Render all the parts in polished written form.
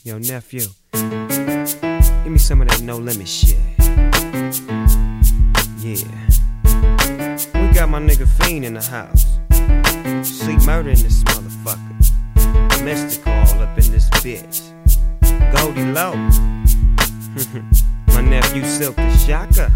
Yo, nephew, give me some of that no limit shit. Yeah. We got my nigga Fiend in the house. See murder in this motherfucker. Mystical all up in this bitch. Goldie Low. My nephew Silk the Shocker.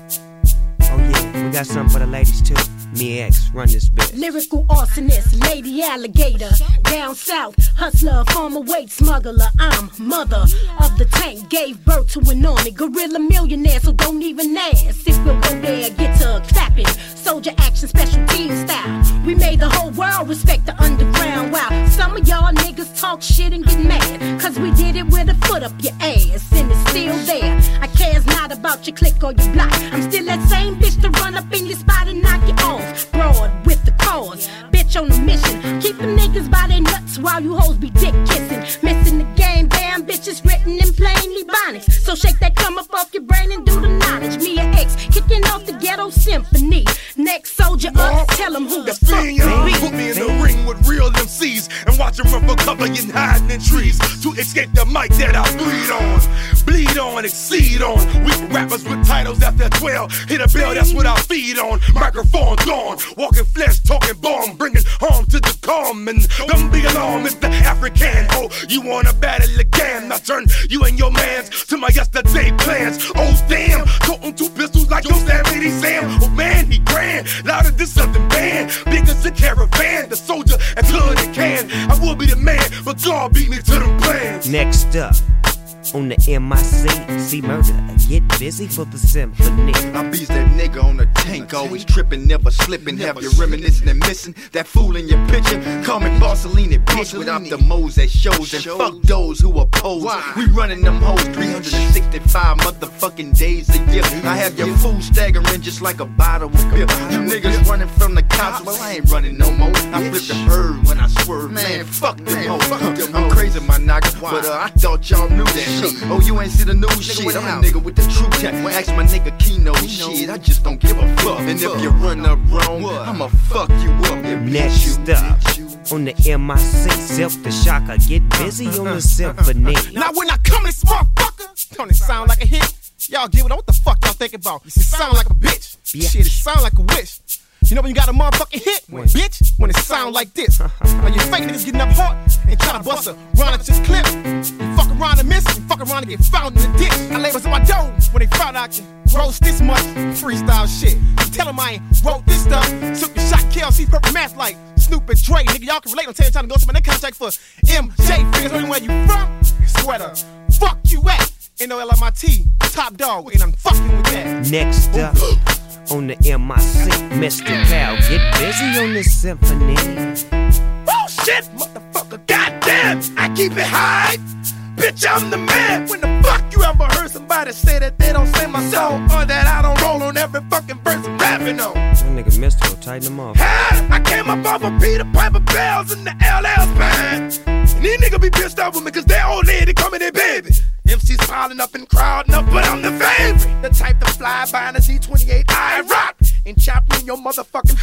Oh yeah, we got something for the ladies too. Me X, run this bitch. Lyrical arsonist, lady alligator. Down south, hustler, former weight smuggler. I'm mother of the tank, gave birth to an army. Gorilla millionaire, so don't even ask. If we'll go there, get to clapping. Soldier action, special team style. We made the whole world respect the underground. Wow, some of y'all niggas talk shit and get mad. Cause we did it with a foot up your ass. And it's still there. I cares not about your click or your block. I'm still that same bitch to run up in your spot and knock you off. Broad with the cause, bitch on a mission. Keep them niggas by their nuts while you hoes be dick kissing. Missing the game, damn bitches written in plainly bonics. So shake that come up off your brain and do the knowledge. Me and X kicking off the ghetto symphony. Next soldier up, tell them who the fuck you be. Put me in the ring with real MCs and watch them run for cover and hiding in trees to escape the mic that I bleed on, exceed on. We rappers with titles after 12. Hit a bell, that's what I feed on. Microphone gone, walking flesh, talking bomb, bringing harm to the calm. And don't be alarmed, it's the African. Oh, you wanna battle again? I turn you and your mans to my yesterday plans. Oh damn, toting two pistols like Yosemite Sam. Oh man, he grand, louder than something band. Big as a caravan, the soldier and blood and can. I will be the man, but God beat me to them plans. Next up, on the MIC, see murder, get busy for the symphony. I beats that nigga on the tank, always tripping, never slipping. Have you reminiscing and missing that fool in your picture? Call me Barcelona, bitch, without the moles at shows. And fuck those who oppose. We running them hoes 365 motherfucking days a year. I have your fool staggering just like a bottle of beer. You niggas running from the cops, well I ain't running no more. I flip the bird when I swerve, man, fuck them hoes. I'm crazy, my nigga, but I thought y'all knew that shit. Oh, you ain't see the new shit. I'm a nigga with the true tech. Ask my nigga Kino shit. I just don't give a fuck. And if you run up wrong, I'ma fuck you up. Next up, on the MIC, Silk the Shocker, get busy on the symphony. Now when I come in this motherfucker, don't it sound like a hit? Y'all give it on what the fuck y'all thinking about? It sound like a bitch. Shit, it sound like a wish. You know when you got a motherfucking hit, bitch, when it sound like this. Now you fake niggas getting up hard and try to bust a run at your clip. You fuck around and miss, you fuck around and get found in the ditch. I labels in my dough when they found out I can roast this much freestyle shit. Tell them I ain't wrote this stuff. Took the shot, KLC, purple mask like Snoop and Dre. Nigga, y'all can relate. I'm telling you, time to go to my next contract for MJ. Figures only where you from, sweater. Fuck you at. NOLMIT, top dog, and I'm fucking with that. Next up, on the MIC, Mr. Cal, get busy on the symphony. Oh shit, motherfucker, goddamn, I keep it high. Bitch, I'm the man. When the fuck you ever heard somebody say that they don't sing my song, or that I don't roll on every fucking verse I'm rapping on? That nigga Mystical, tighten him up. I came up off of Peter Piper Bells in the LL band. And these niggas be pissed off with me cause their old lady call me their baby. MC's piling up and crowding up, but I'm the favorite. The type to fly by in a Z28 I rock and chop me in your motherfucking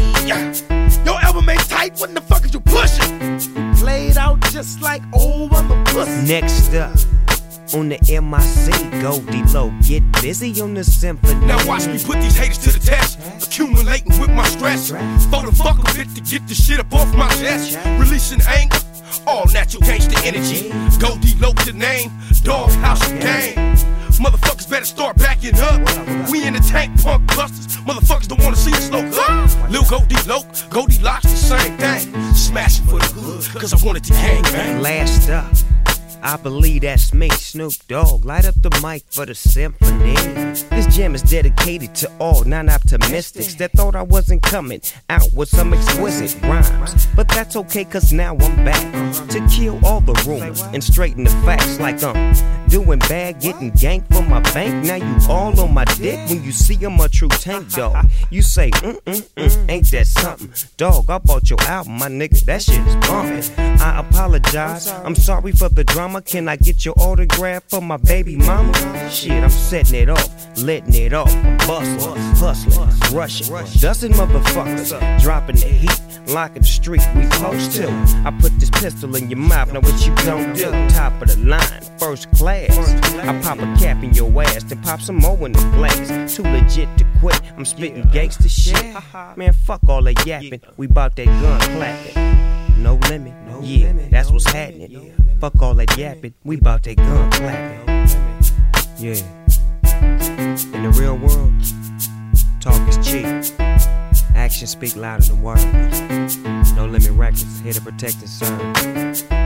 face. Your album ain't tight, what the fuck is you pushing? Played out just like old mother pussy. Next up, on the MIC, Goldie Low, get busy on the symphony. Now watch me put these haters to the test, accumulating with my stress. For the fuck of it to get this shit up off my chest. Releasing anger, all natural gangster energy. Goldie Low the name, Doghouse Gang. Motherfuckers better start backing up. We in the tank, punk busters. Motherfuckers don't wanna see us slow up. Lil Goldie Locks, the same thing. Smashing for the hood, cause I wanted to gang bang. Last up, I believe that's me, Snoop Dogg. Light up the mic for the symphony. This jam is dedicated to all non-optimistics that thought I wasn't coming out with some exquisite rhymes. But that's okay, cause now I'm back to kill all the rumors and straighten the facts like doing bad, getting ganked from my bank. Now you all on my dick when you see I'm a true tank dog. You say, ain't that something? Dog, I bought your album, my nigga, that shit is bumping. I apologize, I'm sorry for the drama. Can I get your autograph for my baby mama? Shit, I'm setting it off, letting it off. I'm hustling, rushing, dusting motherfuckers, dropping the heat, locking the street, we close to. I put this pistol in your mouth, now what you gon' do? Top of the line, first class. I pop a cap in your ass, then pop some more in the glass. Too legit to quit, I'm spitting gangsta shit. Man, fuck all that yapping, we bout that gun clapping. No limit, yeah, that's what's happening. Fuck all that yapping, we bout that gun clapping. Yeah. In the real world, talk is cheap. Actions speak louder than words. No Limit Records, here to protect and serve.